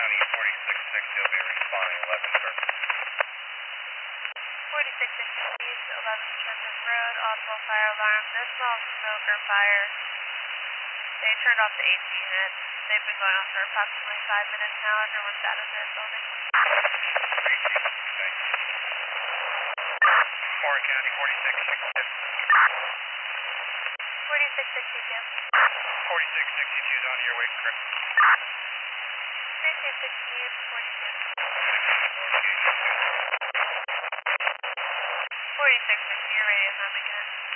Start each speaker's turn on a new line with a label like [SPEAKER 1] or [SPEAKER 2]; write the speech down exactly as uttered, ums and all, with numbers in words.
[SPEAKER 1] County, forty-six sixty will be responding, eleven Surface.
[SPEAKER 2] forty-six sixty East, eleven Surface Road, audible fire alarm. This small smoke or fire. They turned off the A C unit. They've been going on for approximately five minutes now. Everyone's out of the building.
[SPEAKER 1] Warren County, forty-six sixty-two.
[SPEAKER 2] forty-six sixty-two.
[SPEAKER 1] forty-six sixty-two is on your way, correct?
[SPEAKER 2] thirty-two sixty East, forty-two. forty-six sixty, your radio's not making it.